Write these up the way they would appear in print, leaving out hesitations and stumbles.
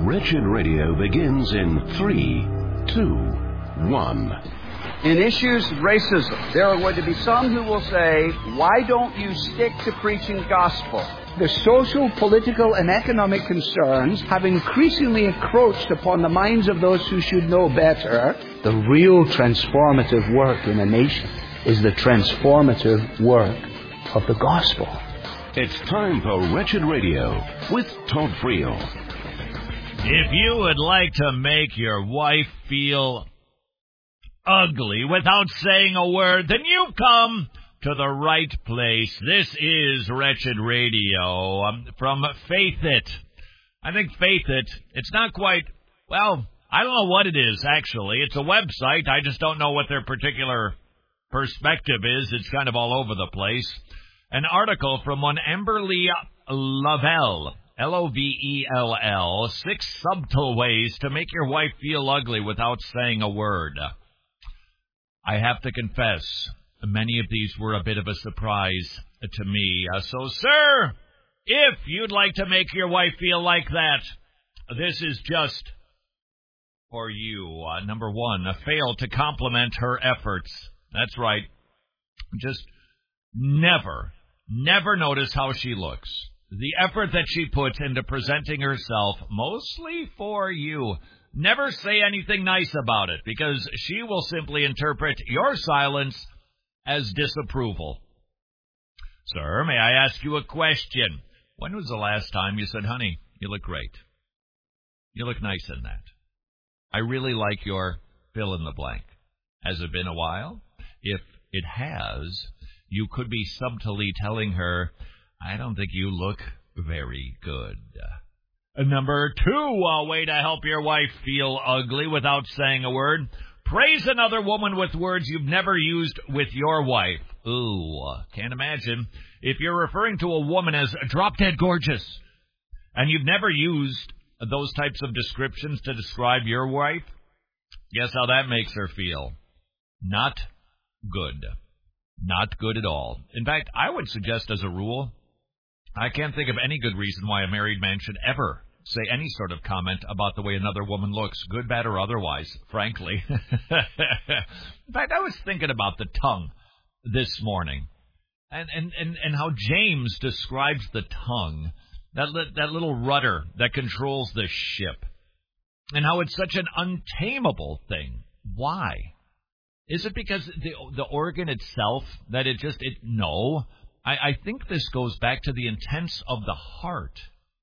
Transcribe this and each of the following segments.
Wretched Radio begins in 3, 2, 1. In issues of racism, there are going to be some who will say, why don't you stick to preaching gospel? The social, political, and economic concerns have increasingly encroached upon the minds of those who should know better. The real transformative work in a nation is the transformative work of the gospel. It's time for Wretched Radio with Todd Friel. If you would like to make your wife feel ugly without saying a word, then you've come to the right place. This is Wretched Radio from Faith It. I think Faith It, it's not quite, well, I don't know what it is, actually. It's a website. I just don't know what their particular perspective is. It's kind of all over the place. An article from one Amberly Lovell, Lovell, 6 subtle ways to make your wife feel ugly without saying a word. I have to confess, many of these were a bit of a surprise to me. So, sir, if you'd like to make your wife feel like that, this is just for you. Number 1, fail to compliment her efforts. That's right. Just never notice how she looks. The effort that she puts into presenting herself, mostly for you. Never say anything nice about it, because she will simply interpret your silence as disapproval. Sir, may I ask you a question? When was the last time you said, honey, you look great? You look nice in that. I really like your fill in the blank. Has it been a while? If it has, you could be subtly telling her, I don't think you look very good. Number 2, a way to help your wife feel ugly without saying a word. Praise another woman with words you've never used with your wife. Ooh, can't imagine. If you're referring to a woman as drop-dead gorgeous, and you've never used those types of descriptions to describe your wife, guess how that makes her feel? Not good. Not good at all. In fact, I would suggest as a rule, I can't think of any good reason why a married man should ever say any sort of comment about the way another woman looks, good, bad, or otherwise, frankly. In fact, I was thinking about the tongue this morning, and how James describes the tongue, that little rudder that controls the ship, and how it's such an untamable thing. Why? Is it because the organ itself that no. I think this goes back to the intents of the heart.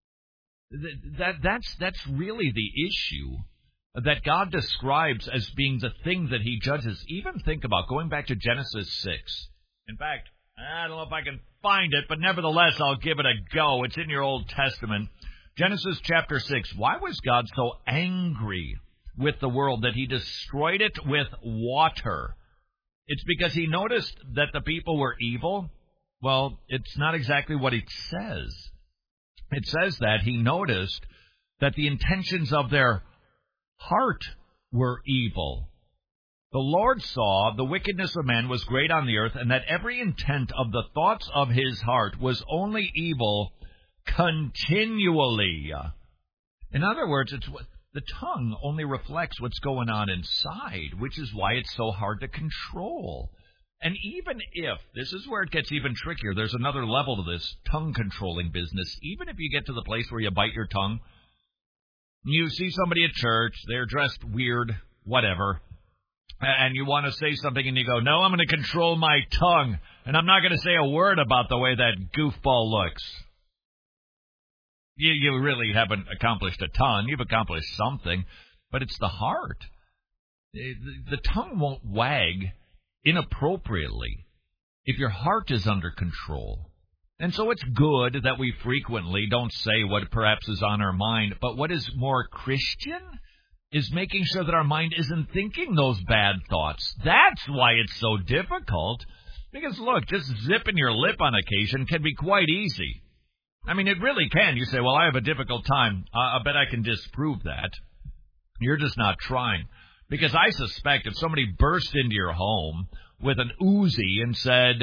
That's really the issue that God describes as being the thing that he judges. Even think about going back to Genesis 6. In fact, I don't know if I can find it, but nevertheless, I'll give it a go. It's in your Old Testament. Genesis chapter 6. Why was God so angry with the world that he destroyed it with water? It's because he noticed that the people were evil. Well, it's not exactly what it says. It says that he noticed that the intentions of their heart were evil. The Lord saw the wickedness of man was great on the earth, and that every intent of the thoughts of his heart was only evil continually. In other words, the tongue only reflects what's going on inside, which is why it's so hard to control. And even if, this is where it gets even trickier, there's another level to this tongue-controlling business. Even if you get to the place where you bite your tongue, you see somebody at church, they're dressed weird, whatever, and you want to say something and you go, no, I'm going to control my tongue, and I'm not going to say a word about the way that goofball looks. You really haven't accomplished a ton. You've accomplished something, but it's the heart. The tongue won't wag inappropriately if your heart is under control. And so it's good that we frequently don't say what perhaps is on our mind, but what is more Christian is making sure that our mind isn't thinking those bad thoughts. That's why it's so difficult, because look, just zipping your lip on occasion can be quite easy. I mean, it really can. You say, well, I have a difficult time. I bet I can disprove that. You're just not trying. Because I suspect if somebody burst into your home with an Uzi and said,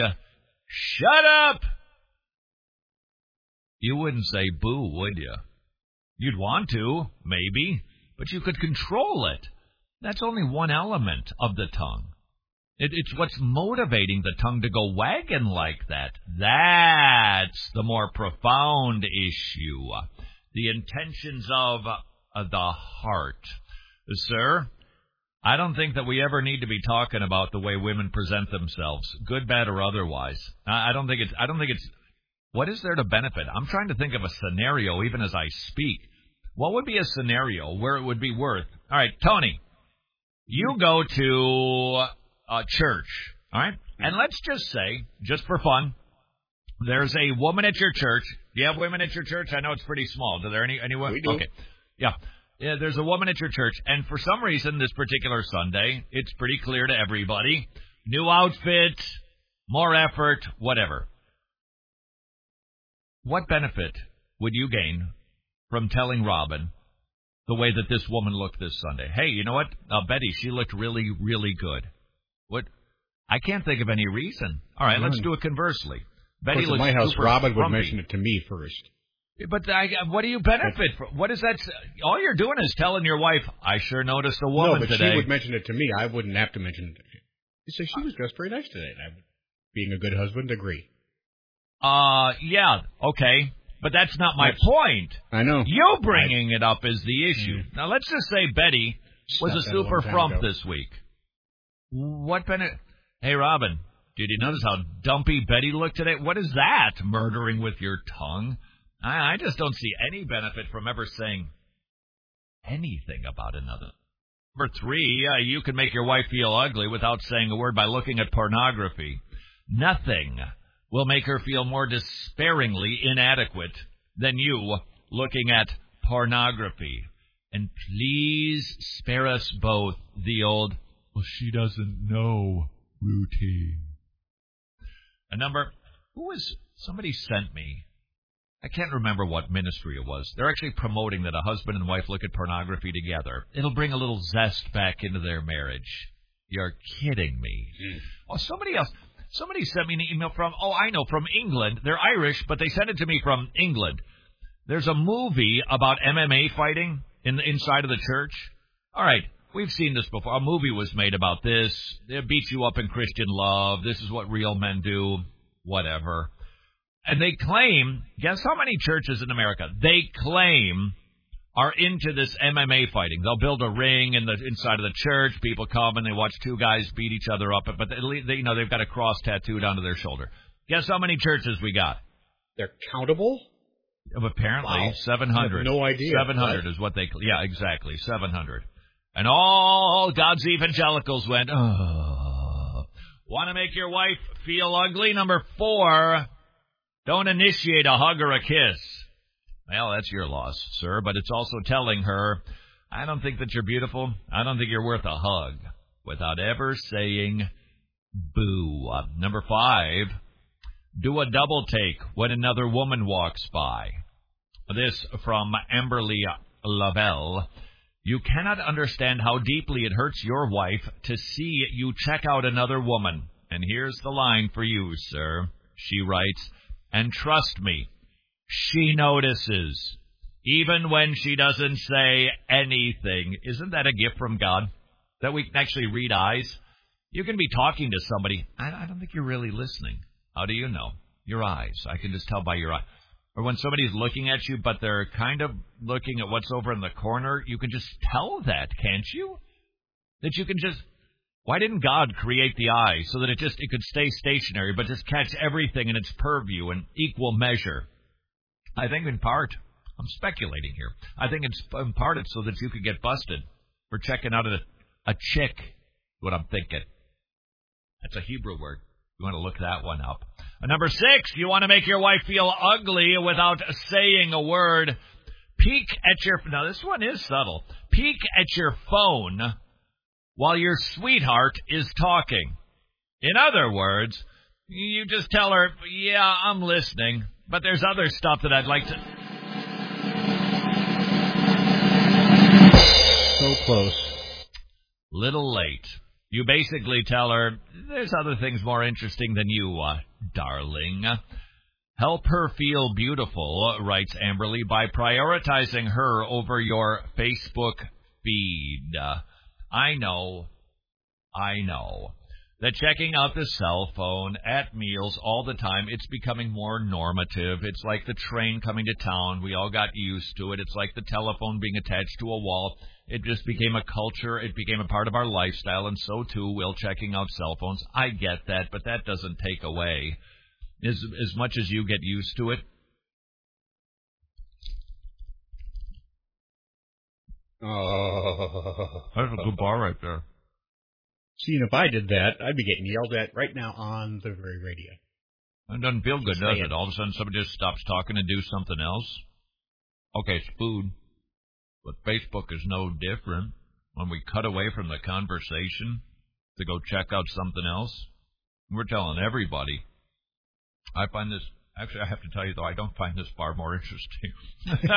shut up, you wouldn't say boo, would you? You'd want to, maybe, but you could control it. That's only one element of the tongue. It's what's motivating the tongue to go wagging like that. That's the more profound issue. The intentions of the heart. Sir, I don't think that we ever need to be talking about the way women present themselves, good, bad, or otherwise. I don't think it's, what is there to benefit? I'm trying to think of a scenario even as I speak. What would be a scenario where it would be worth? All right, Tony, you go to church, all right? And let's just say, just for fun, there's a woman at your church. Do you have women at your church? I know it's pretty small. Do there any women? We do. Okay. Yeah, there's a woman at your church, and for some reason this particular Sunday, it's pretty clear to everybody. New outfit, more effort, whatever. What benefit would you gain from telling Robin the way that this woman looked this Sunday? Hey, you know what? Betty, she looked really, really good. What? I can't think of any reason. All right, let's do it conversely. Betty looks at my house, Robin would grumpy. mention it to me first. But what do you benefit from? What is that? All you're doing is telling your wife, I sure noticed a woman today. No, but she would mention it to me. I wouldn't have to mention it to you. You say she was dressed very nice today. And I would, being a good husband, agree. Yeah, okay. But that's not my point. I know. You bringing it up is the issue. Now, let's just say Betty was a super frump this week. What benefit? Hey, Robin, did you notice how dumpy Betty looked today? What is that, murdering with your tongue? I just don't see any benefit from ever saying anything about another. Number 3, you can make your wife feel ugly without saying a word by looking at pornography. Nothing will make her feel more despairingly inadequate than you looking at pornography. And please spare us both the old, well, she doesn't know routine. Somebody sent me, I can't remember what ministry it was. They're actually promoting that a husband and wife look at pornography together. It'll bring a little zest back into their marriage. You're kidding me. Oh, somebody sent me an email from England. They're Irish, but they sent it to me from England. There's a movie about MMA fighting inside of the church. All right, we've seen this before. A movie was made about this. It beats you up in Christian love. This is what real men do. Whatever. And they claim, guess how many churches in America they claim are into this MMA fighting? They'll build a ring inside of the church. People come and they watch two guys beat each other up, but they've got a cross tattooed onto their shoulder. Guess how many churches we got? They're countable? Apparently, wow. 700. I have no idea. 700 is what yeah, exactly, 700. And all God's evangelicals went, oh. Want to make your wife feel ugly? Number 4, don't initiate a hug or a kiss. Well, that's your loss, sir, but it's also telling her, I don't think that you're beautiful. I don't think you're worth a hug, without ever saying boo. Number 5, do a double take when another woman walks by. This from Amberly Lavelle. You cannot understand how deeply it hurts your wife to see you check out another woman. And here's the line for you, sir. She writes, and trust me, she notices, even when she doesn't say anything. Isn't that a gift from God? That we can actually read eyes? You can be talking to somebody. I don't think you're really listening. How do you know? Your eyes. I can just tell by your eye. Or when somebody's looking at you, but they're kind of looking at what's over in the corner, you can just tell that, can't you? That you can just... Why didn't God create the eye so that it could stay stationary, but just catch everything in its purview in equal measure? I think in part, I'm speculating here, I think it's in part it's so that you could get busted for checking out a chick, what I'm thinking. That's a Hebrew word. You want to look that one up. Number 6, you want to make your wife feel ugly without saying a word. Peek at your... Now, this one is subtle. Peek at your phone while your sweetheart is talking. In other words, you just tell her, yeah, I'm listening, but there's other stuff that I'd like to... So close. Little late. You basically tell her, there's other things more interesting than you, darling. Help her feel beautiful, writes Amberly, by prioritizing her over your Facebook feed. I know that checking out the cell phone at meals all the time, it's becoming more normative. It's like the train coming to town. We all got used to it. It's like the telephone being attached to a wall. It just became a culture. It became a part of our lifestyle, and so too will checking out cell phones. I get that, but that doesn't take away as much as you get used to it. Oh. That's a good bar right there. See, and if I did that, I'd be getting yelled at right now on the very radio. It doesn't feel good, does it? All of a sudden somebody just stops talking and do something else. Okay, it's food. But Facebook is no different. When we cut away from the conversation to go check out something else, we're telling everybody. I find this, actually I have to tell you though, I don't find this far more interesting.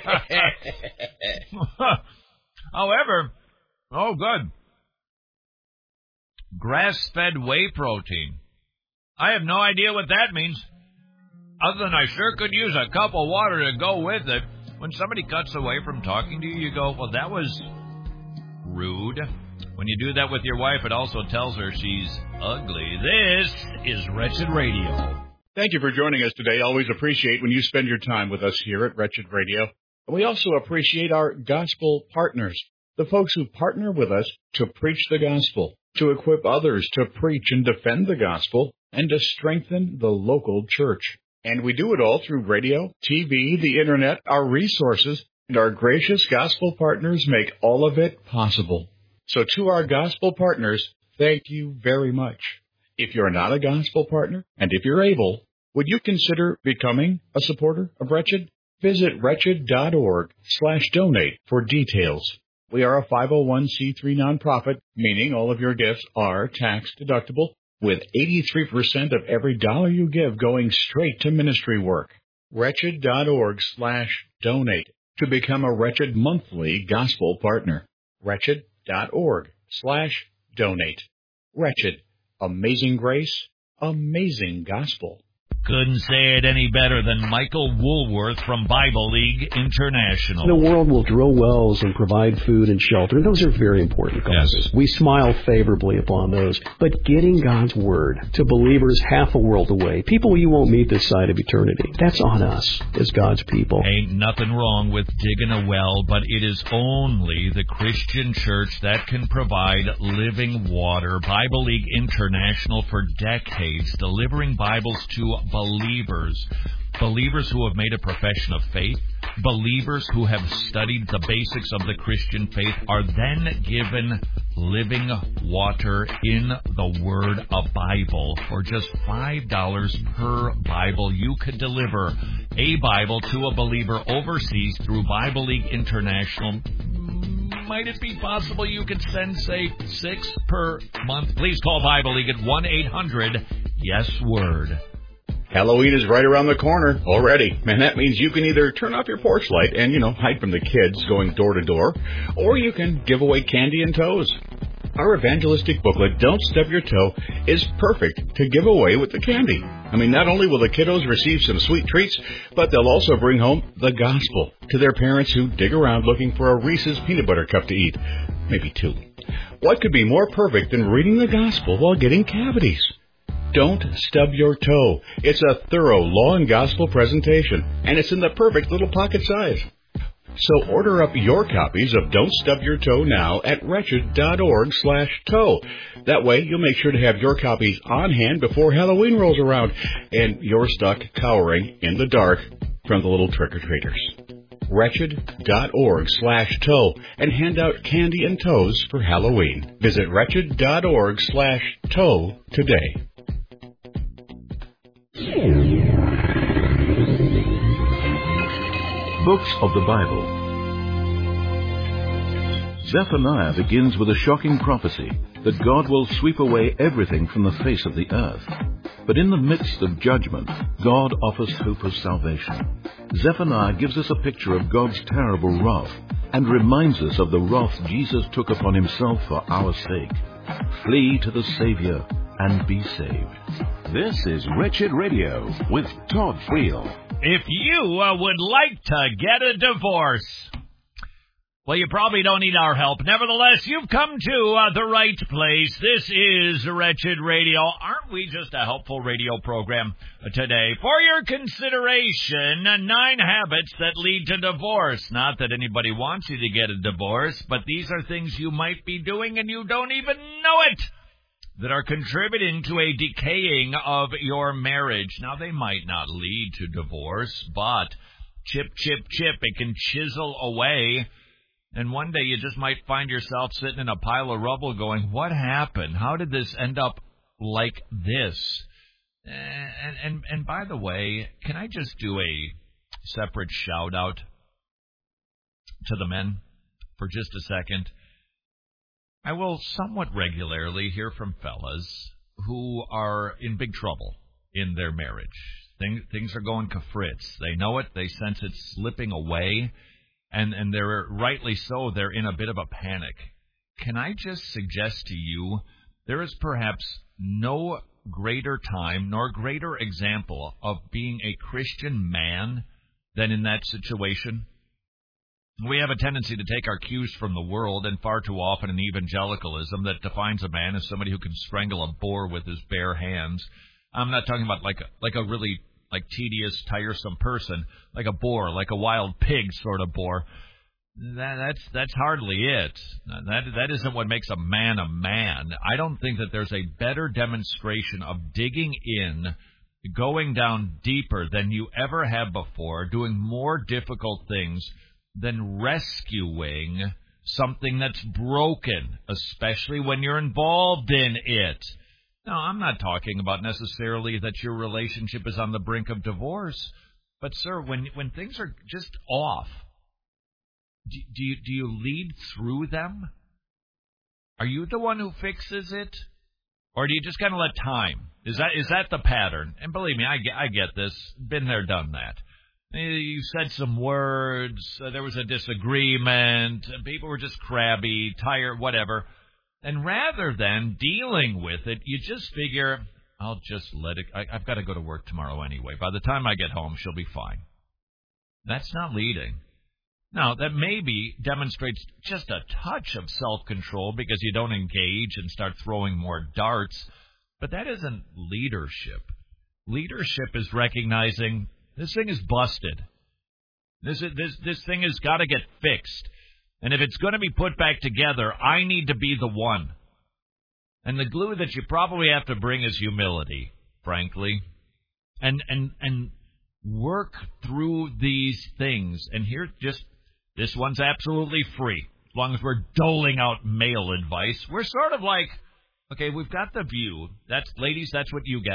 However, oh good. Grass-fed whey protein. I have no idea what that means, other than I sure could use a cup of water to go with it. When somebody cuts away from talking to you, you go, well, that was rude. When you do that with your wife, it also tells her she's ugly. This is Wretched Radio. Thank you for joining us today. Always appreciate when you spend your time with us here at Wretched Radio. And we also appreciate our gospel partners, the folks who partner with us to preach the gospel, to equip others to preach and defend the gospel, and to strengthen the local church. And we do it all through radio, TV, the internet, our resources, and our gracious gospel partners make all of it possible. So to our gospel partners, thank you very much. If you're not a gospel partner, and if you're able, would you consider becoming a supporter of Wretched? Visit wretched.org/donate for details. We are a 501c3 nonprofit, meaning all of your gifts are tax deductible, with 83% of every dollar you give going straight to ministry work. Wretched.org/donate to become a Wretched monthly gospel partner. Wretched.org/donate. Wretched. Amazing grace, amazing gospel. Couldn't say it any better than Michael Woolworth from Bible League International. The world will drill wells and provide food and shelter. Those are very important causes. Yes. We smile favorably upon those. But getting God's Word to believers half a world away, people you won't meet this side of eternity, that's on us as God's people. Ain't nothing wrong with digging a well, but it is only the Christian church that can provide living water. Bible League International for decades, delivering Bibles to believers who have made a profession of faith, believers who have studied the basics of the Christian faith are then given living water in the Word of Bible. For just $5 per Bible, you could deliver a Bible to a believer overseas through Bible League International. Might it be possible you could send, say, 6 per month? Please call Bible League at 1-800-YES-WORD. Halloween is right around the corner already, and that means you can either turn off your porch light and, hide from the kids going door to door, or you can give away candy and toes. Our evangelistic booklet, Don't Stub Your Toe, is perfect to give away with the candy. Not only will the kiddos receive some sweet treats, but they'll also bring home the gospel to their parents who dig around looking for a Reese's peanut butter cup to eat. Maybe 2. What could be more perfect than reading the gospel while getting cavities? Don't Stub Your Toe. It's a thorough law and gospel presentation, and it's in the perfect little pocket size. So order up your copies of Don't Stub Your Toe now at wretched.org/toe. That way, you'll make sure to have your copies on hand before Halloween rolls around, and you're stuck cowering in the dark from the little trick-or-treaters. Wretched.org/toe and hand out candy and toes for Halloween. Visit wretched.org/toe today. Books of the Bible. Zephaniah begins with a shocking prophecy that God will sweep away everything from the face of the earth. But in the midst of judgment, God offers hope of salvation. Zephaniah gives us a picture of God's terrible wrath and reminds us of the wrath Jesus took upon himself for our sake. Flee to the Savior and be saved. This is Wretched Radio with Todd Friel. If you would like to get a divorce, well, you probably don't need our help. Nevertheless, you've come to the right place. This is Wretched Radio. Aren't we just a helpful radio program today? For your consideration, 9 habits that lead to divorce. Not that anybody wants you to get a divorce, but these are things you might be doing and you don't even know it, that are contributing to a decaying of your marriage. Now, they might not lead to divorce, but chip, chip, chip, it can chisel away. And one day you just might find yourself sitting in a pile of rubble going, what happened? How did this end up like this? And by the way, can I just do a separate shout out to the men for just a second? I will somewhat regularly hear from fellas who are in big trouble in their marriage. Things are going kafritz. They know it. They sense it slipping away. And they're rightly so, they're in a bit of a panic. Can I just suggest to you, there is perhaps no greater time nor greater example of being a Christian man than in that situation? We have a tendency to take our cues from the world, and far too often in evangelicalism that defines a man as somebody who can strangle a boar with his bare hands. I'm not talking about like a really tedious, tiresome person, like a boar, like a wild pig sort of boar. That's hardly it. That isn't what makes a man a man. I don't think that there's a better demonstration of digging in, going down deeper than you ever have before, doing more difficult things than rescuing something that's broken, especially when you're involved in it. Now, I'm not talking about necessarily that your relationship is on the brink of divorce, but, sir, when things are just off, do you lead through them? Are you the one who fixes it, or do you just kind of let time? Is that the pattern? And believe me, I get this. Been there, done that. You said some words, there was a disagreement, people were just crabby, tired, whatever. And rather than dealing with it, you just figure, I'll just let it, I've got to go to work tomorrow anyway. By the time I get home, she'll be fine. That's not leading. Now, that maybe demonstrates just a touch of self-control because you don't engage and start throwing more darts, but that isn't leadership. Leadership is recognizing this thing is busted. This thing has got to get fixed. And if it's going to be put back together, I need to be the one. And the glue that you probably have to bring is humility, frankly. And work through these things. And here, this one's absolutely free. As long as we're doling out male advice, we're sort of like, okay, we've got the view. Ladies, that's what you get.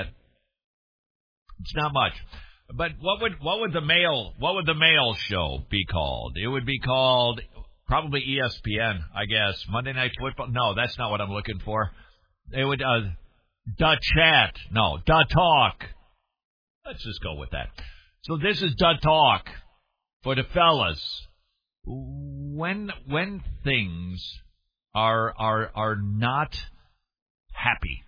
It's not much. But what would the male show be called? It would be called probably ESPN, I guess. Monday Night Football. No, that's not what I'm looking for. It would Da Chat. No, Da Talk. Let's just go with that. So this is Da Talk for the fellas. When things are not happy,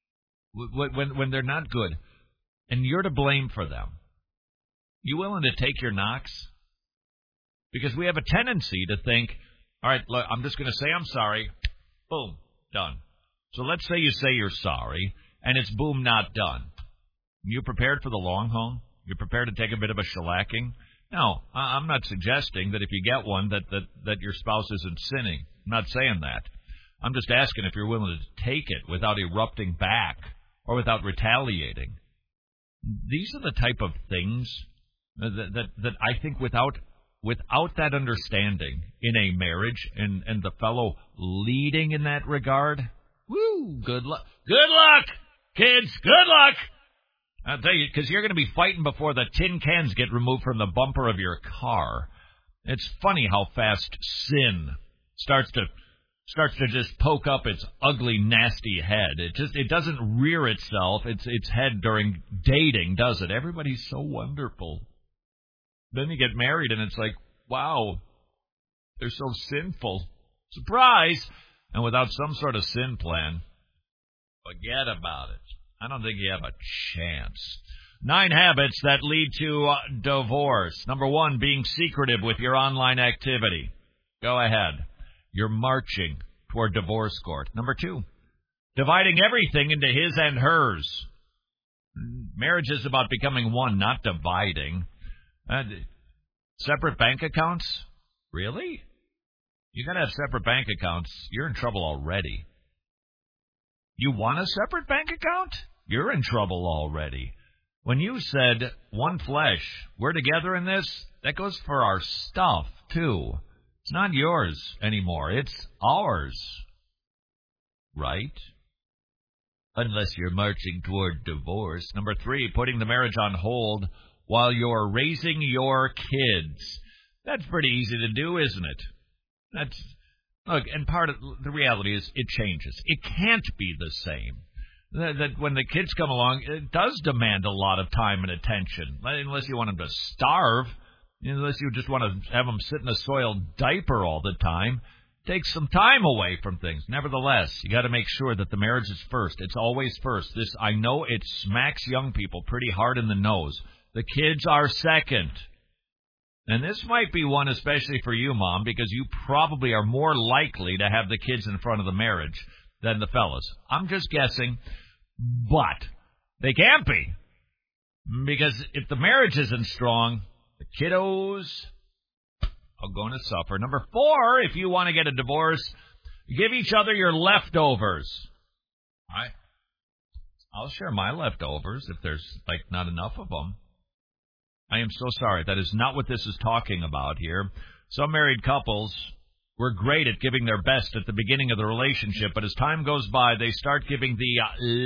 when they're not good, and you're to blame for them, you willing to take your knocks? Because we have a tendency to think, all right, look, I'm just going to say I'm sorry. Boom, done. So let's say you say you're sorry, and it's boom, not done. You prepared for the long haul? You're prepared to take a bit of a shellacking? No, I'm not suggesting that if you get one that your spouse isn't sinning. I'm not saying that. I'm just asking if you're willing to take it without erupting back or without retaliating. These are the type of things that I think without that understanding in a marriage and the fellow leading in that regard, woo, good luck. Good luck, kids. Good luck. I'll tell you, because you're going to be fighting before the tin cans get removed from the bumper of your car. It's funny how fast sin starts to just poke up its ugly, nasty head. It doesn't rear its head during dating, does it? Everybody's so wonderful. Then you get married and it's like, wow, they're so sinful. Surprise! And without some sort of sin plan, forget about it. I don't think you have a chance. 9 habits that lead to divorce. Number 1, being secretive with your online activity. Go ahead. You're marching toward divorce court. Number 2, dividing everything into his and hers. Marriage is about becoming one, not dividing. Separate bank accounts? Really? You got to have separate bank accounts. You're in trouble already. You want a separate bank account? You're in trouble already. When you said one flesh, we're together in this, that goes for our stuff, too. It's not yours anymore. It's ours. Right? Unless you're marching toward divorce. Number 3, putting the marriage on hold while you're raising your kids. That's pretty easy to do, isn't it? Look, and part of the reality is it changes. It can't be the same. That when the kids come along, it does demand a lot of time and attention. Unless you want them to starve, unless you just want to have them sit in a soiled diaper all the time, take some time away from things. Nevertheless, you got to make sure that the marriage is first. It's always first. This, I know it smacks young people pretty hard in the nose. The kids are second. And this might be one especially for you, Mom, because you probably are more likely to have the kids in front of the marriage than the fellas. I'm just guessing, but they can't be. Because if the marriage isn't strong, the kiddos are going to suffer. Number 4, if you want to get a divorce, give each other your leftovers. I'll share my leftovers if there's, not enough of them. I am so sorry. That is not what this is talking about here. Some married couples were great at giving their best at the beginning of the relationship, but as time goes by, they start giving the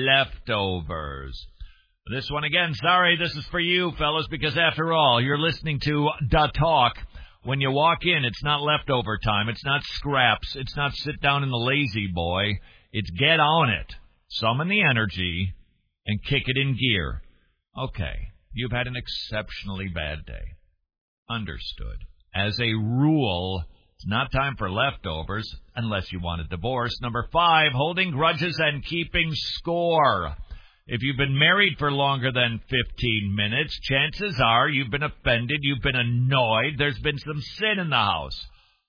leftovers. This one again, sorry, this is for you, fellas, because after all, you're listening to Da Talk. When you walk in, it's not leftover time. It's not scraps. It's not sit down in the lazy boy. It's get on it. Summon the energy and kick it in gear. Okay. You've had an exceptionally bad day. Understood. As a rule, it's not time for leftovers unless you want a divorce. Number 5, holding grudges and keeping score. If you've been married for longer than 15 minutes, chances are you've been offended, you've been annoyed, there's been some sin in the house.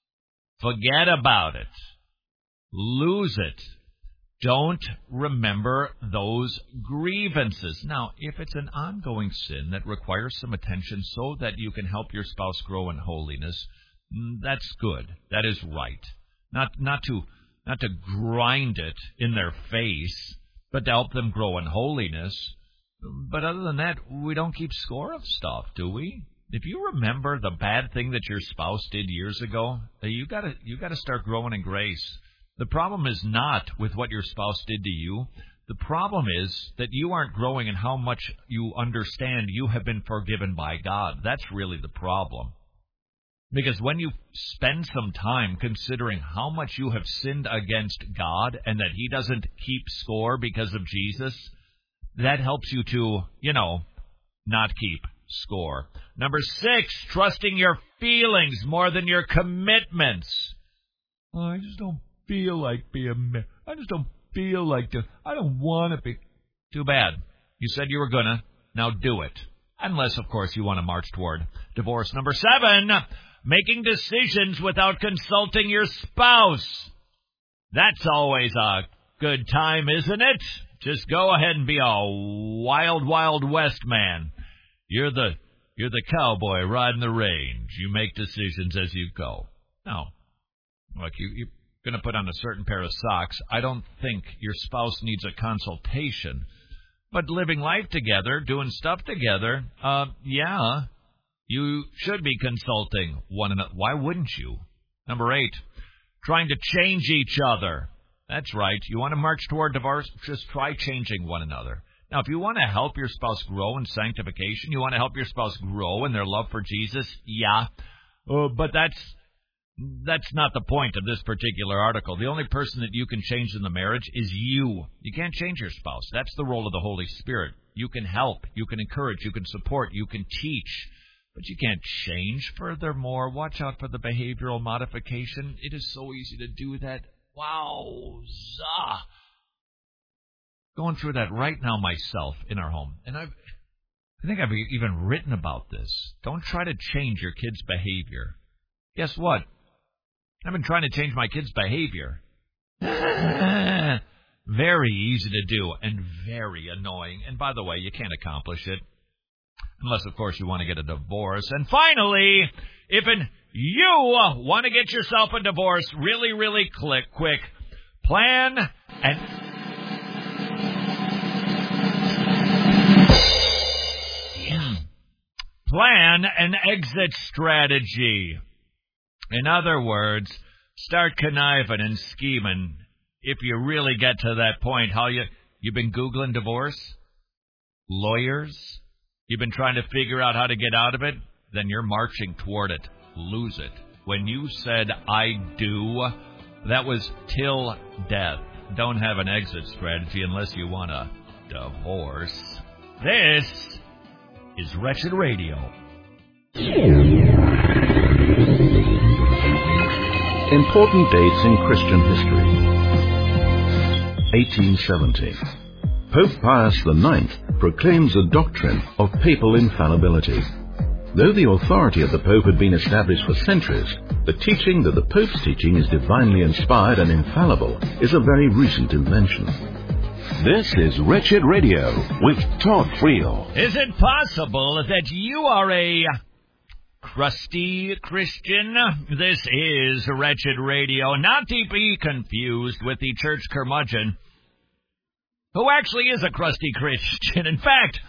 Forget about it. Lose it. Don't remember those grievances. Now, if it's an ongoing sin that requires some attention so that you can help your spouse grow in holiness, that's good. That is right. Not to grind it in their face, but to help them grow in holiness. But other than that, we don't keep score of stuff, do we? If you remember the bad thing that your spouse did years ago, you gotta start growing in grace. The problem is not with what your spouse did to you. The problem is that you aren't growing in how much you understand you have been forgiven by God. That's really the problem. Because when you spend some time considering how much you have sinned against God and that He doesn't keep score because of Jesus, that helps you to, not keep score. Number 6, trusting your feelings more than your commitments. I just don't feel like being married. I just don't feel like to. I don't want to be. Too bad. You said you were gonna. Now do it. Unless, of course, you want to march toward divorce. Number 7, making decisions without consulting your spouse. That's always a good time, isn't it? Just go ahead and be a wild, wild west man. You're the cowboy riding the range. You make decisions as you go. Now, look, you're going to put on a certain pair of socks. I don't think your spouse needs a consultation. But living life together, doing stuff together, you should be consulting one another. Why wouldn't you? Number 8, trying to change each other. That's right. You want to march toward divorce? Just try changing one another. Now, if you want to help your spouse grow in sanctification, you want to help your spouse grow in their love for Jesus, but that's not the point of this particular article. The only person that you can change in the marriage is you. You can't change your spouse. That's the role of the Holy Spirit. You can help, you can encourage, you can support, you can teach, but you can't change. Furthermore, watch out for the behavioral modification. It is so easy to do that. Wowza! going through that right now myself in our home. And I think I've even written about this. Don't try to change your kids' behavior. Guess what? I've been trying to change my kids' behavior. Very easy to do and very annoying. And by the way, you can't accomplish it. Unless, of course, you want to get a divorce. And finally, if you want to get yourself a divorce really, really quick, plan an exit strategy. In other words, start conniving and scheming. If you really get to that point, you've been Googling divorce? Lawyers? You've been trying to figure out how to get out of it? Then you're marching toward it. Lose it. When you said, I do, that was till death. Don't have an exit strategy unless you want a divorce. This is Wretched Radio. Important dates in Christian history. 1870. Pope Pius IX proclaims a doctrine of papal infallibility. Though the authority of the Pope had been established for centuries, the teaching that the Pope's teaching is divinely inspired and infallible is a very recent invention. This is Wretched Radio with Todd Friel. Is it possible that you are a crusty Christian? This is Wretched Radio, not to be confused with the church curmudgeon, who actually is a crusty Christian. In fact,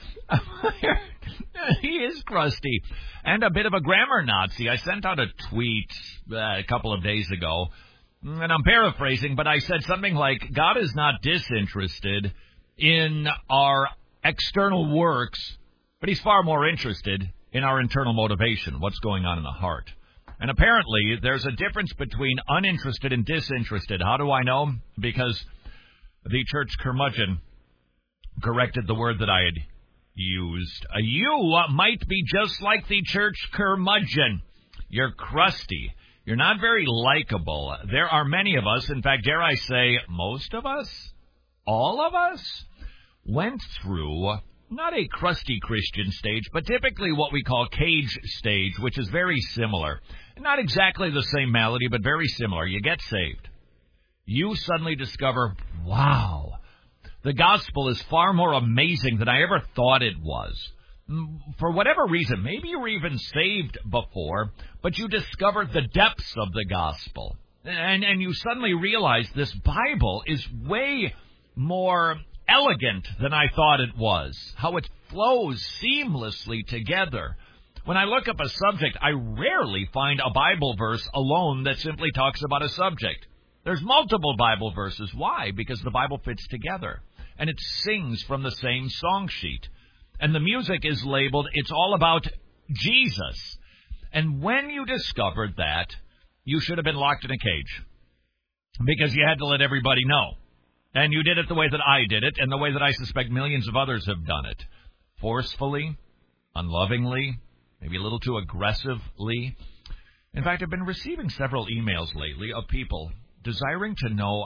he is crusty and a bit of a grammar Nazi. I sent out a tweet a couple of days ago, and I'm paraphrasing, but I said something like, God is not disinterested in our external works, but he's far more interested in our internal motivation, what's going on in the heart. And apparently, there's a difference between uninterested and disinterested. How do I know? Because the church curmudgeon corrected the word that I had used. You might be just like the church curmudgeon. You're crusty. You're not very likable. There are many of us, in fact, dare I say, most of us, all of us, went through not a crusty Christian stage, but typically what we call cage stage, which is very similar. Not exactly the same malady, but very similar. You get saved. You suddenly discover, wow, the gospel is far more amazing than I ever thought it was. For whatever reason, maybe you were even saved before, but you discovered the depths of the gospel. And you suddenly realize this Bible is way more elegant than I thought it was. How it flows seamlessly together. When I look up a subject, I rarely find a Bible verse alone that simply talks about a subject. There's multiple Bible verses. Why? Because the Bible fits together. And it sings from the same song sheet. And the music is labeled, it's all about Jesus. And when you discovered that, you should have been locked in a cage. Because you had to let everybody know. And you did it the way that I did it, and the way that I suspect millions of others have done it. Forcefully, unlovingly, maybe a little too aggressively. In fact, I've been receiving several emails lately of people desiring to know,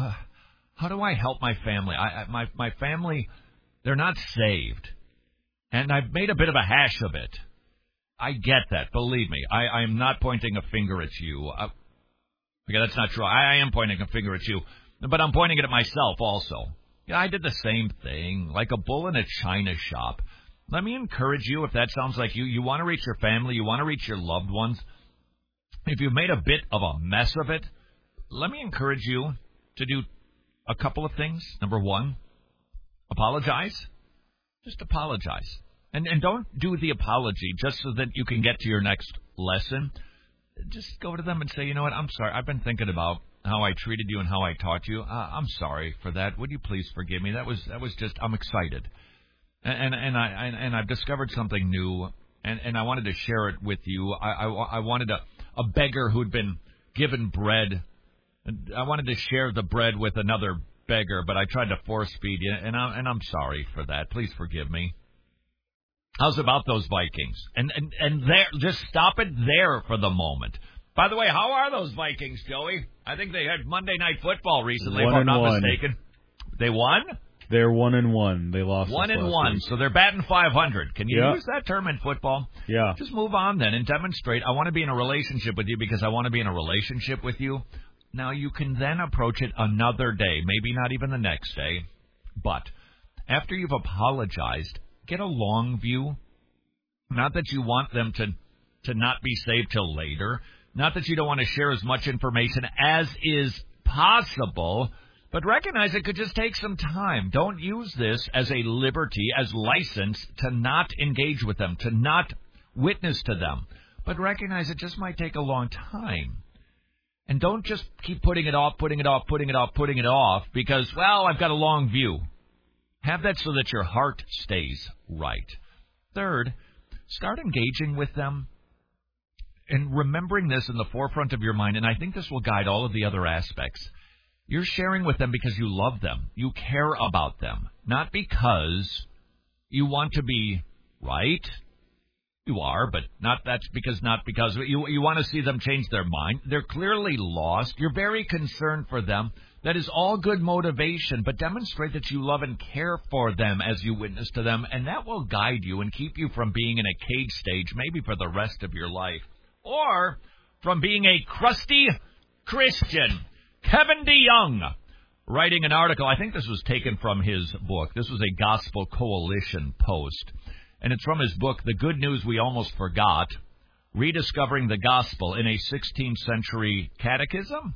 how do I help my family? My family, they're not saved. And I've made a bit of a hash of it. I get that. Believe me. I'm not pointing a finger at you. Okay, that's not true. I am pointing a finger at you. But I'm pointing it at myself also. Yeah, I did the same thing, like a bull in a china shop. Let me encourage you, if that sounds like you want to reach your family, you want to reach your loved ones. If you've made a bit of a mess of it, let me encourage you to do a couple of things. Number one, apologize. Just apologize. And don't do the apology just so that you can get to your next lesson. Just go to them and say, you know what, I'm sorry. I've been thinking about how I treated you and how I taught you. I'm sorry for that. Would you please forgive me? That was just, I'm excited. And I've discovered something new, and I wanted to share it with you. I wanted a beggar who'd been given bread. I wanted to share the bread with another beggar, but I tried to force feed you, and I'm sorry for that. Please forgive me. How's about those Vikings? And there, just stop it there for the moment. By the way, how are those Vikings, Joey? I think they had Monday Night Football recently, if I'm not mistaken. They won? They're 1-1. They lost 1-1, so they're batting 500. Can you use that term in football? Yeah. Just move on then and demonstrate, I want to be in a relationship with you because I want to be in a relationship with you. Now, you can then approach it another day, maybe not even the next day, but after you've apologized, get a long view. Not that you want them to not be saved till later, not that you don't want to share as much information as is possible, but recognize it could just take some time. Don't use this as a liberty, as license to not engage with them, to not witness to them. But recognize it just might take a long time. And don't just keep putting it off because, well, I've got a long view. Have that so that your heart stays right. Third, start engaging with them and remembering this in the forefront of your mind, and I think this will guide all of the other aspects. You're sharing with them because you love them. You care about them, not because you want to be right. You are, but not because you want to see them change their mind. They're clearly lost. You're very concerned for them. That is all good motivation, but demonstrate that you love and care for them as you witness to them, and that will guide you and keep you from being in a cage stage maybe for the rest of your life, or from being a crusty Christian. Kevin DeYoung, writing an article, I think this was taken from his book. This was a Gospel Coalition post, and it's from his book, The Good News We Almost Forgot, Rediscovering the Gospel in a 16th Century Catechism?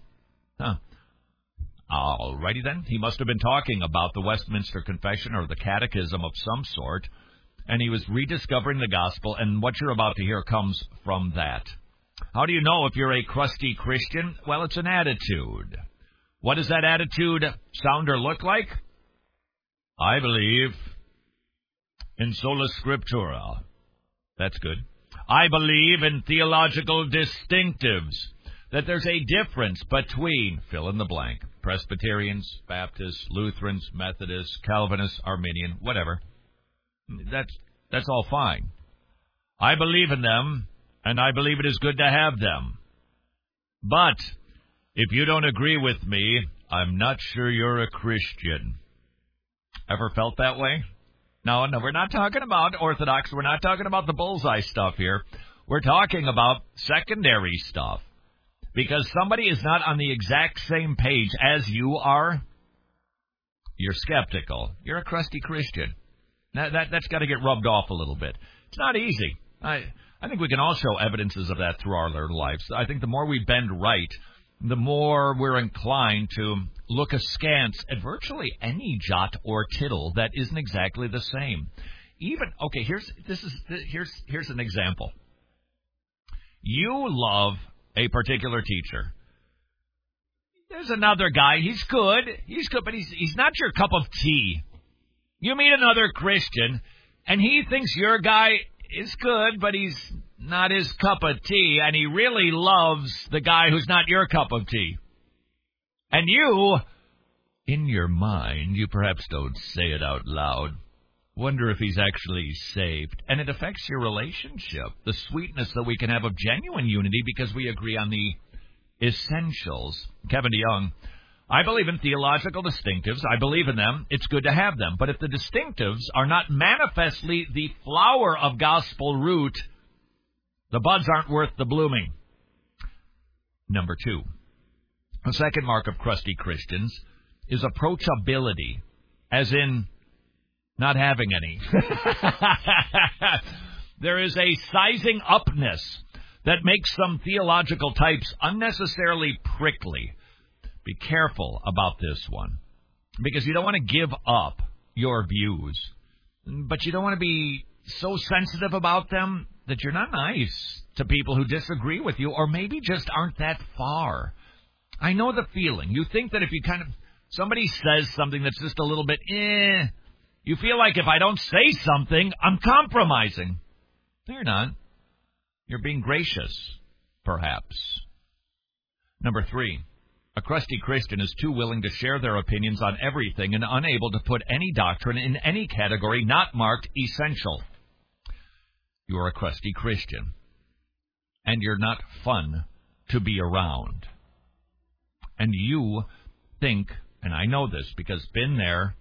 Alrighty then. He must have been talking about the Westminster Confession or the Catechism of some sort, and he was rediscovering the Gospel, and what you're about to hear comes from that. How do you know if you're a crusty Christian? Well, it's an attitude. What does that attitude sound or look like? I believe in sola scriptura. That's good. I believe in theological distinctives, that there's a difference between fill in the blank. Presbyterians, Baptists, Lutherans, Methodists, Calvinists, Arminian, whatever. That's all fine. I believe in them, and I believe it is good to have them. But if you don't agree with me, I'm not sure you're a Christian. Ever felt that way? No, we're not talking about Orthodox. We're not talking about the bullseye stuff here. We're talking about secondary stuff. Because somebody is not on the exact same page as you are, you're skeptical. You're a crusty Christian. That's got to get rubbed off a little bit. It's not easy. I think we can all show evidences of that through our lives. I think the more we bend right, the more we're inclined to look askance at virtually any jot or tittle that isn't exactly the same. Here's an example. You love a particular teacher. There's another guy. He's good, but he's not your cup of tea. You meet another Christian, and he thinks your guy is good, but he's not his cup of tea, and he really loves the guy who's not your cup of tea. And you, in your mind, you perhaps don't say it out loud, wonder if he's actually saved. And it affects your relationship, the sweetness that we can have of genuine unity because we agree on the essentials. Kevin DeYoung, I believe in theological distinctives. I believe in them. It's good to have them. But if the distinctives are not manifestly the flower of gospel root, the buds aren't worth the blooming. Number 2, the second mark of crusty Christians is approachability, as in not having any. There is a sizing upness that makes some theological types unnecessarily prickly. Be careful about this one, because you don't want to give up your views, but you don't want to be so sensitive about them that you're not nice to people who disagree with you or maybe just aren't that far. I know the feeling. You think that if you somebody says something that's just a little bit, you feel like if I don't say something, I'm compromising. No, you're not. You're being gracious, perhaps. Number 3, a crusty Christian is too willing to share their opinions on everything and unable to put any doctrine in any category not marked essential. You're a crusty Christian, and you're not fun to be around. And you think, and I know this because been there,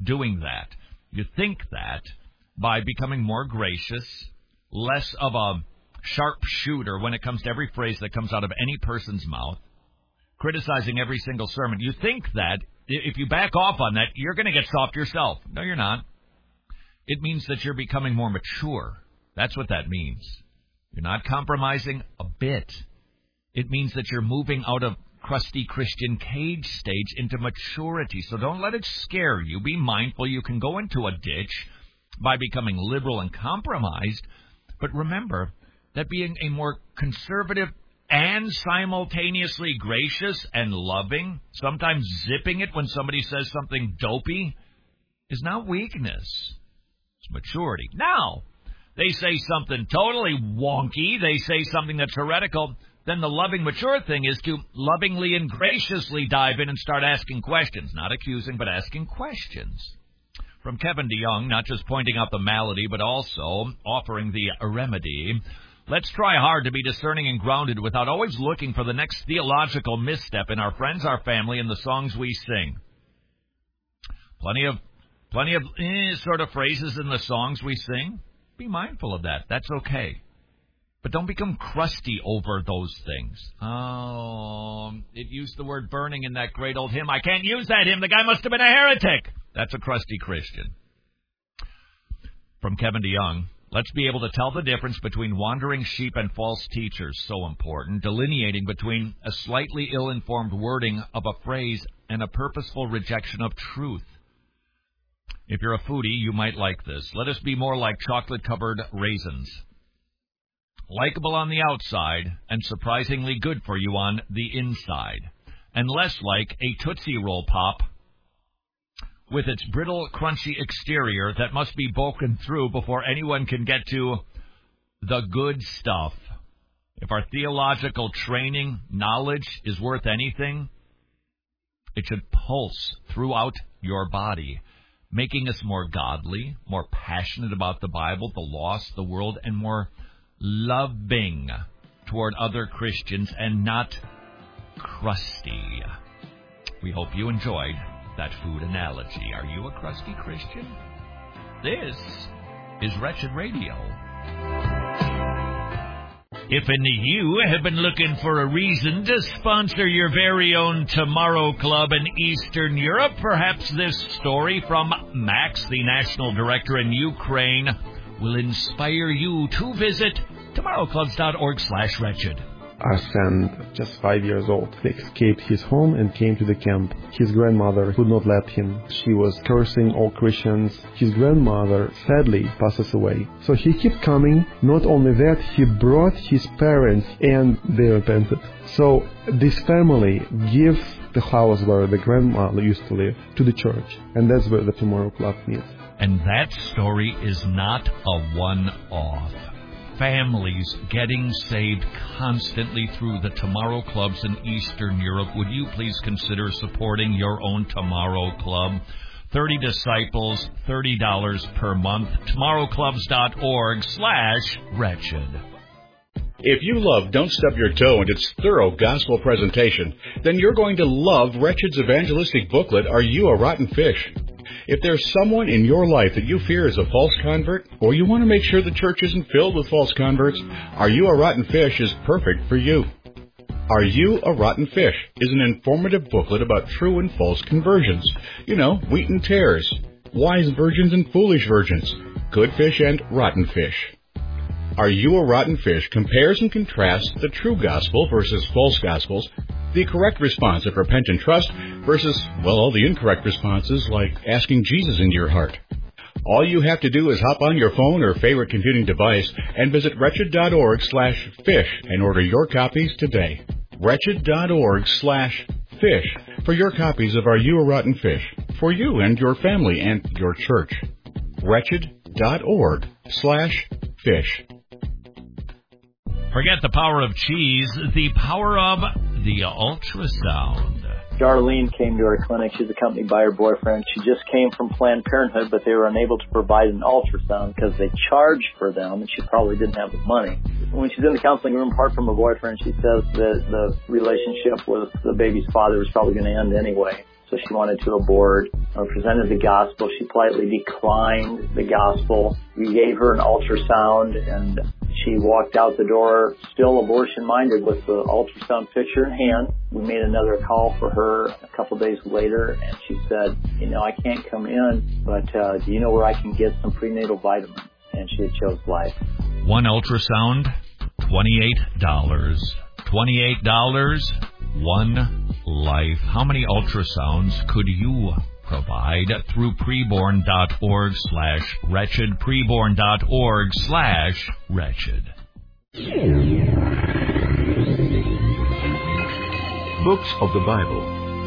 doing that. You think that by becoming more gracious, less of a sharpshooter when it comes to every phrase that comes out of any person's mouth, criticizing every single sermon. You think that if you back off on that, you're going to get soft yourself. No, you're not. It means that you're becoming more mature. That's what that means. You're not compromising a bit. It means that you're moving out of crusty Christian cage stage into maturity. So don't let it scare you. Be mindful you can go into a ditch by becoming liberal and compromised. But remember that being a more conservative and simultaneously gracious and loving, sometimes zipping it when somebody says something dopey, is not weakness. It's maturity. Now, they say something totally wonky, they say something that's heretical, then the loving, mature thing is to lovingly and graciously dive in and start asking questions. Not accusing, but asking questions. From Kevin DeYoung, not just pointing out the malady, but also offering the remedy. Let's try hard to be discerning and grounded without always looking for the next theological misstep in our friends, our family, and the songs we sing. Plenty of sort of phrases in the songs we sing. Be mindful of that. That's okay. But don't become crusty over those things. Oh, it used the word burning in that great old hymn. I can't use that hymn. The guy must have been a heretic. That's a crusty Christian. From Kevin DeYoung, let's be able to tell the difference between wandering sheep and false teachers. So important. Delineating between a slightly ill-informed wording of a phrase and a purposeful rejection of truth. If you're a foodie, you might like this. Let us be more like chocolate-covered raisins. Likeable on the outside and surprisingly good for you on the inside. And less like a Tootsie Roll Pop with its brittle, crunchy exterior that must be broken through before anyone can get to the good stuff. If our theological training, knowledge is worth anything, it should pulse throughout your body, making us more godly, more passionate about the Bible, the lost, the world, and more loving toward other Christians and not crusty. We hope you enjoyed that food analogy. Are you a crusty Christian? This is Wretched Radio. If any of you have been looking for a reason to sponsor your very own Tomorrow Club in Eastern Europe, perhaps this story from Max, the National Director in Ukraine, will inspire you to visit tomorrowclubs.org/wretched. Arsen, just 5 years old, escaped his home and came to the camp. His grandmother would not let him. She was cursing all Christians. His grandmother sadly passes away. So he kept coming. Not only that, he brought his parents and they repented. So this family gives the house where the grandmother used to live to the church. And that's where the Tomorrow Club meets. And that story is not a one-off. Families getting saved constantly through the Tomorrow Clubs in Eastern Europe. Would you please consider supporting your own Tomorrow Club? 30 disciples, $30 per month. tomorrowclubs.org/wretched. If you love Don't Stub Your Toe and its thorough gospel presentation, then you're going to love Wretched's evangelistic booklet, Are You a Rotten Fish? If there's someone in your life that you fear is a false convert, or you want to make sure the church isn't filled with false converts, Are You a Rotten Fish is perfect for you. Are You a Rotten Fish is an informative booklet about true and false conversions. You know, wheat and tares, wise virgins and foolish virgins, good fish and rotten fish. Are You a Rotten Fish compares and contrasts the true gospel versus false gospels, the correct response of repent and trust versus, well, all the incorrect responses like asking Jesus into your heart. All you have to do is hop on your phone or favorite computing device and visit wretched.org/fish and order your copies today. Wretched.org/fish for your copies of Are You a Rotten Fish? For you and your family and your church. Wretched.org/fish. Forget the power of cheese, the power of the ultrasound. Darlene came to our clinic. She's accompanied by her boyfriend. She just came from Planned Parenthood, but they were unable to provide an ultrasound because they charged for them, and she probably didn't have the money. When she's in the counseling room, apart from her boyfriend, she says that the relationship with the baby's father was probably going to end anyway. So so she wanted to abort. I presented the gospel. She politely declined the gospel. We gave her an ultrasound, and she walked out the door still abortion-minded with the ultrasound picture in hand. We made another call for her a couple days later, and she said, I can't come in, but do you know where I can get some prenatal vitamins? And she had chose life. One ultrasound, $28. $28, one life. How many ultrasounds could you provide through preborn.org/wretched, preborn.org/wretched. Books of the Bible.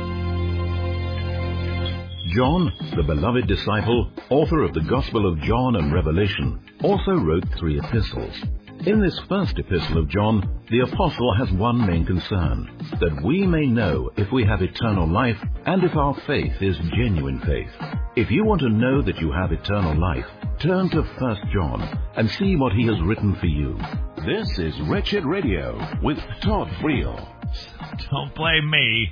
John, the beloved disciple, author of the Gospel of John and Revelation, also wrote 3 epistles. In this first epistle of John, the apostle has one main concern, that we may know if we have eternal life and if our faith is genuine faith. If you want to know that you have eternal life, turn to 1 John and see what he has written for you. This is Wretched Radio with Todd Friel. Don't blame me.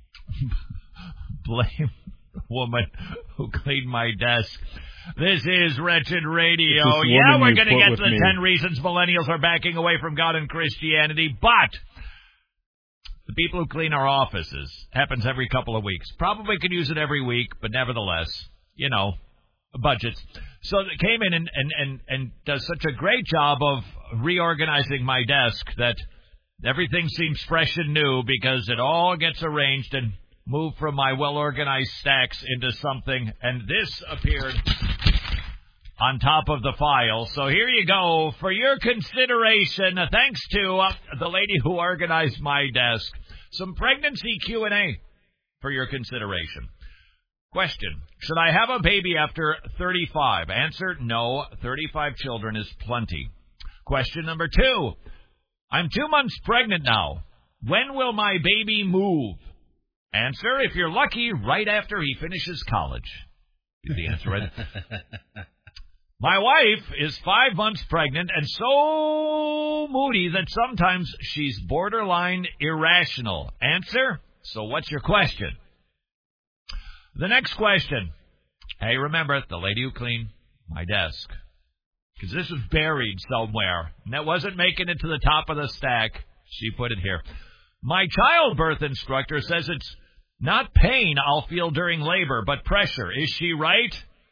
Blame the woman who cleaned my desk. This is Wretched Radio. Yeah, we're going to get to the 10 reasons millennials are backing away from God and Christianity, but the people who clean our offices, happens every couple of weeks. Probably could use it every week, but nevertheless, budgets. So it came in and does such a great job of reorganizing my desk that everything seems fresh and new because it all gets arranged and moved from my well-organized stacks into something, and this appeared on top of the file. So here you go for your consideration. Thanks to the lady who organized my desk. Some pregnancy Q&A for your consideration. Question: should I have a baby after 35? Answer: no. 35 children is plenty. Question number 2. I'm 2 months pregnant now. When will my baby move? Answer: if you're lucky, right after he finishes college. Is the answer right? My wife is 5 months pregnant and so moody that sometimes she's borderline irrational. Answer: so what's your question? The next question. Hey, remember, the lady who cleaned my desk. Because this was buried somewhere, and that wasn't making it to the top of the stack. She put it here. My childbirth instructor says it's not pain I'll feel during labor, but pressure. Is she right?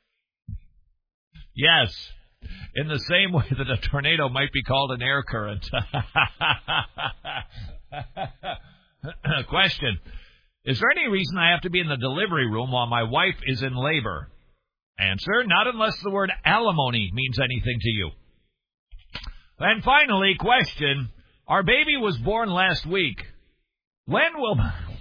Yes. In the same way that a tornado might be called an air current. Question: is there any reason I have to be in the delivery room while my wife is in labor? Answer: not unless the word alimony means anything to you. And finally, question: our baby was born last week. When will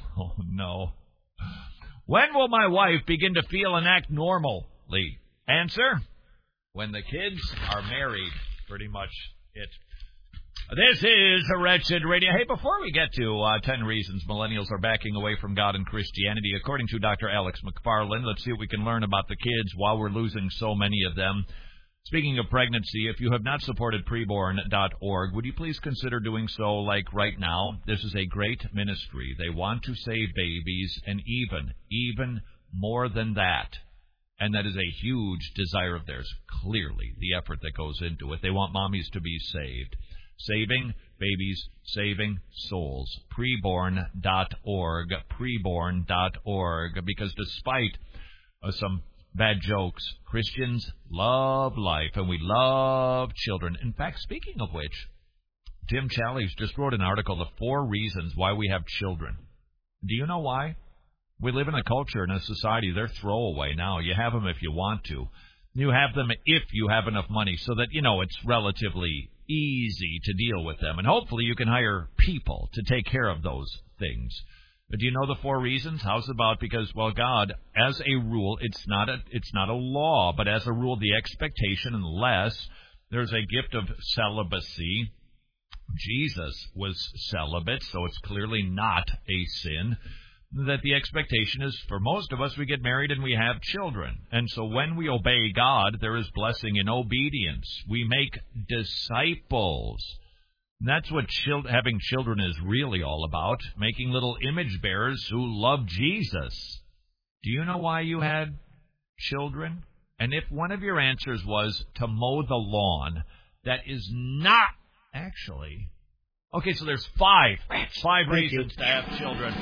my wife begin to feel and act normally? Answer: when the kids are married. Pretty much it. This is a Wretched Radio. Hey, before we get to 10 reasons millennials are backing away from God and Christianity, according to Dr. Alex McFarland, let's see what we can learn about the kids while we're losing so many of them. Speaking of pregnancy, if you have not supported preborn.org, would you please consider doing so like right now? This is a great ministry. They want to save babies and even more than that. And that is a huge desire of theirs, clearly, the effort that goes into it. They want mommies to be saved. Saving babies, saving souls. Preborn.org, preborn.org, because despite some bad jokes, Christians love life, and we love children. In fact, speaking of which, Tim Challies just wrote an article, The 4 Reasons Why We Have Children. Do you know why? We live in a culture and a society, they're throwaway now. You have them if you want to. You have them if you have enough money so that, it's relatively easy to deal with them. And hopefully you can hire people to take care of those things. But do you know the 4 reasons? How's about? Because, God, as a rule, it's not a law, but as a rule, the expectation, unless there's a gift of celibacy. Jesus was celibate, so it's clearly not a sin. That the expectation is, for most of us, we get married and we have children. And so when we obey God, there is blessing in obedience. We make disciples. And that's what having children is really all about, making little image bearers who love Jesus. Do you know why you had children? And if one of your answers was to mow the lawn, that is not actually... Okay, so there's five reasons to have children.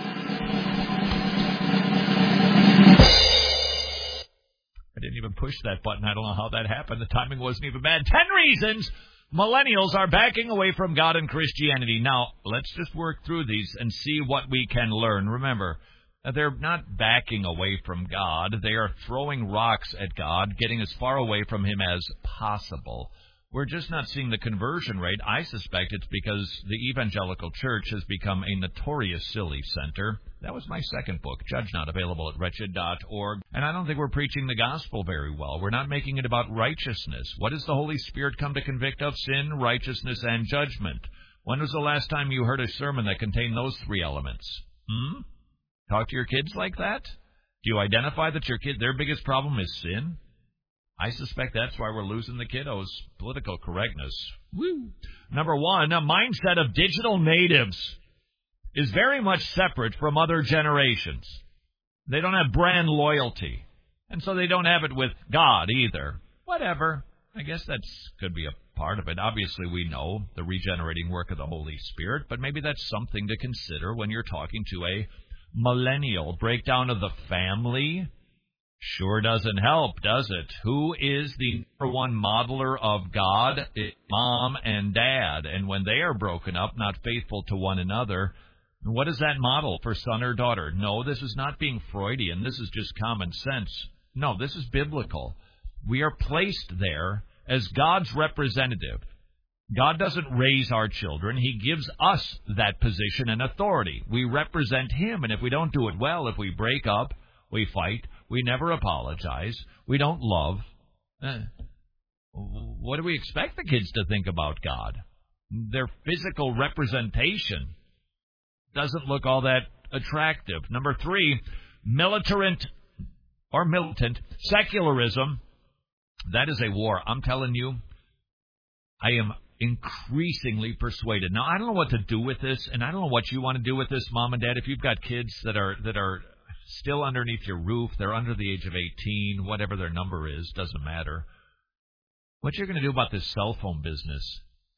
I didn't even push that button. I don't know how that happened. The timing wasn't even bad. 10 reasons millennials are backing away from God and Christianity. Now, let's just work through these and see what we can learn. Remember, they're not backing away from God. They are throwing rocks at God, getting as far away from Him as possible. We're just not seeing the conversion rate. I suspect it's because the evangelical church has become a notorious silly center. That was my second book, Judge Not, available at wretched.org. And I don't think we're preaching the gospel very well. We're not making it about righteousness. What does the Holy Spirit come to convict of? Sin, righteousness, and judgment. When was the last time you heard a sermon that contained those three elements? Talk to your kids like that? Do you identify that their biggest problem is sin? I suspect that's why we're losing the kiddos. Political correctness. Woo. Number one, a mindset of digital natives is very much separate from other generations. They don't have brand loyalty, and so they don't have it with God either. Whatever. I guess that could be a part of it. Obviously, we know the regenerating work of the Holy Spirit, but maybe that's something to consider when you're talking to a millennial. Breakdown of the family sure doesn't help, does it? Who is the number one modeler of God? It's mom and dad. And when they are broken up, not faithful to one another, what is that model for son or daughter? No, this is not being Freudian. This is just common sense. No, this is biblical. We are placed there as God's representative. God doesn't raise our children. He gives us that position and authority. We represent Him, and if we don't do it well, if we break up, we fight, we never apologize, we don't love, what do we expect the kids to think about God? Their physical representation doesn't look all that attractive. Number three, militant secularism. That is a war. I'm telling you, I am increasingly persuaded. Now, I don't know what to do with this, and I don't know what you want to do with this, Mom and Dad. If you've got kids that are still underneath your roof, they're under the age of 18, whatever their number is, doesn't matter. What you're going to do about this cell phone business?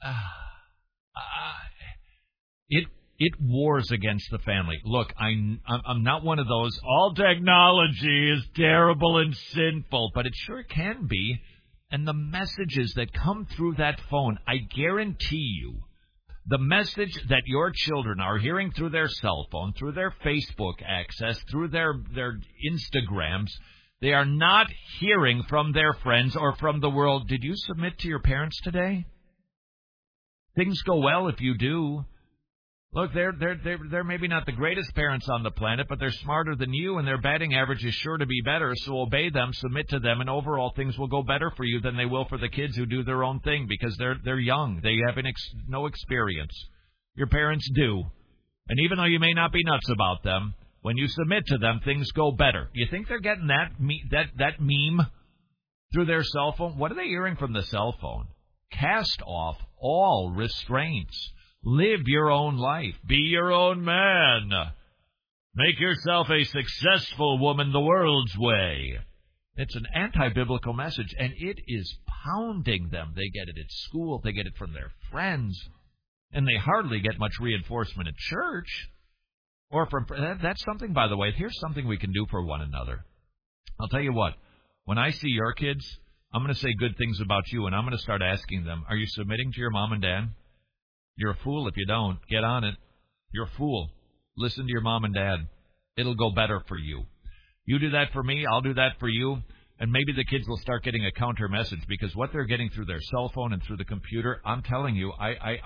It wars against the family. Look, I'm not one of those, all technology is terrible and sinful, but it sure can be. And the messages that come through that phone, I guarantee you, the message that your children are hearing through their cell phone, through their Facebook access, through their Instagrams, they are not hearing from their friends or from the world. Did you submit to your parents today? Things go well if you do. Look, they're maybe not the greatest parents on the planet, but they're smarter than you, and their batting average is sure to be better, so obey them, submit to them, and overall things will go better for you than they will for the kids who do their own thing, because they're young. They have no experience. Your parents do. And even though you may not be nuts about them, when you submit to them, things go better. You think they're getting that meme through their cell phone? What are they hearing from the cell phone? Cast off all restraints. Live your own life. Be your own man. Make yourself a successful woman the world's way. It's an anti-biblical message, and it is pounding them. They get it at school. They get it from their friends. And they hardly get much reinforcement at church. Or from that's something, by the way. Here's something we can do for one another. I'll tell you what. When I see your kids, I'm going to say good things about you, and I'm going to start asking them, are you submitting to your mom and dad? You're a fool if you don't. Get on it. You're a fool. Listen to your mom and dad. It'll go better for you. You do that for me, I'll do that for you, and maybe the kids will start getting a counter message, because what they're getting through their cell phone and through the computer, I'm telling you, I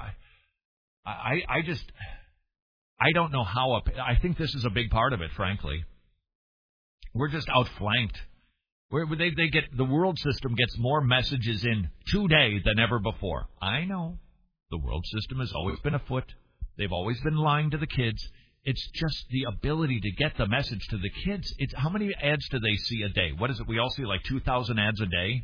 don't know how. I think this is a big part of it, frankly. We're just outflanked. The world system gets more messages in today than ever before. I know. The world system has always been afoot. They've always been lying to the kids. It's just the ability to get the message to the kids. It's how many ads do they see a day? What is it? We all see like 2,000 ads a day.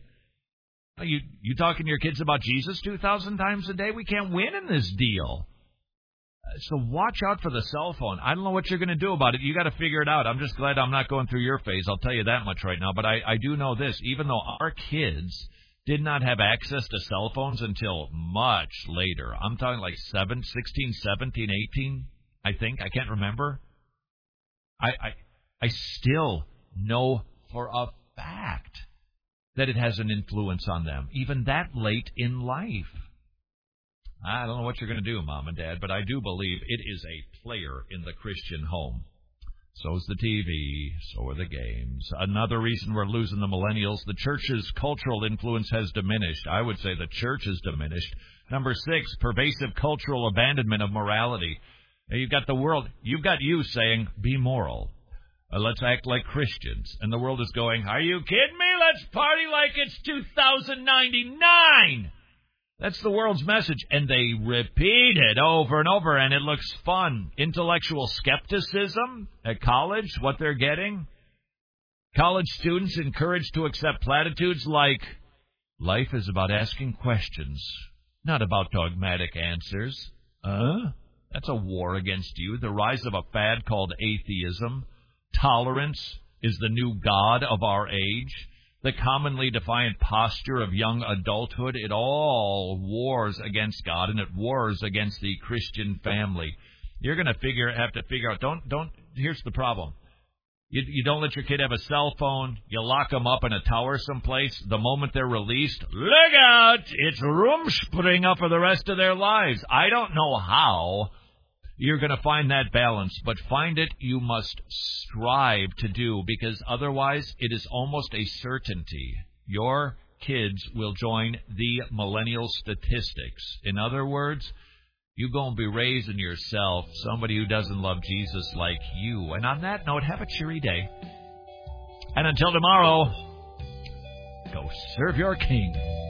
You talking to your kids about Jesus 2,000 times a day? We can't win in this deal. So watch out for the cell phone. I don't know what you're going to do about it. You got to figure it out. I'm just glad I'm not going through your phase. I'll tell you that much right now. But I do know this. Even though our kids did not have access to cell phones until much later. I'm talking like 16, 17, 18, I think. I can't remember. I still know for a fact that it has an influence on them, even that late in life. I don't know what you're going to do, Mom and Dad, but I do believe it is a player in the Christian home. So is the TV, so are the games. Another reason we're losing the millennials, the church's cultural influence has diminished. I would say the church has diminished. Number 6, pervasive cultural abandonment of morality. Now, you've got the world, you've got you saying, be moral. Let's act like Christians. And the world is going, are you kidding me? Let's party like it's 2099. That's the world's message, and they repeat it over and over, and it looks fun. Intellectual skepticism at college, what they're getting. College students encouraged to accept platitudes like, life is about asking questions, not about dogmatic answers. That's a war against you. The rise of a fad called atheism. Tolerance is the new god of our age. The commonly defiant posture of young adulthood, it all wars against God, and it wars against the Christian family. You're going to have to figure out, here's the problem. You don't let your kid have a cell phone. You lock them up in a tower someplace. The moment they're released, look out! It's Rumspringa for the rest of their lives. I don't know how you're going to find that balance, but find it you must strive to do, because otherwise it is almost a certainty. Your kids will join the millennial statistics. In other words, you're going to be raising yourself somebody who doesn't love Jesus like you. And on that note, have a cheery day. And until tomorrow, go serve your king.